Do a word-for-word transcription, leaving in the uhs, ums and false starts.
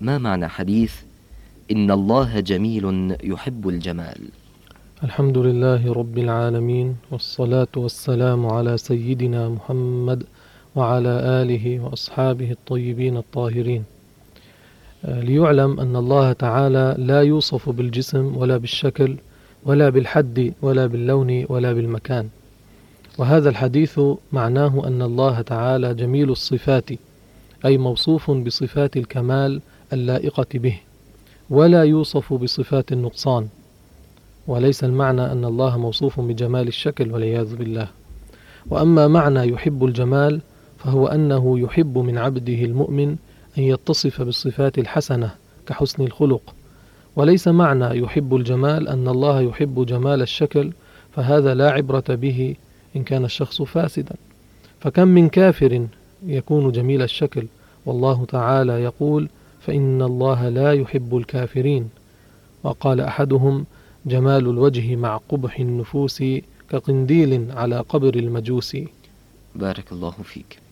ما معنى حديث إن الله جميل يحب الجمال؟ الحمد لله رب العالمين، والصلاة والسلام على سيدنا محمد وعلى آله وأصحابه الطيبين الطاهرين. ليعلم أن الله تعالى لا يوصف بالجسم ولا بالشكل ولا بالحد ولا باللون ولا بالمكان، وهذا الحديث معناه أن الله تعالى جميل الصفات، أي موصوف بصفات الكمال اللائقة به، ولا يوصف بصفات النقصان، وليس المعنى أن الله موصوف بجمال الشكل والعياذ بالله. وأما معنى يحب الجمال فهو أنه يحب من عبده المؤمن أن يتصف بالصفات الحسنة كحسن الخلق، وليس معنى يحب الجمال أن الله يحب جمال الشكل، فهذا لا عبرة به إن كان الشخص فاسدا، فكم من كافر يكون جميل الشكل، والله تعالى يقول فإن الله لا يحب الكافرين. وقال أحدهم جمال الوجه مع قبح النفوس كقنديل على قبر المجوس. بارك الله فيك.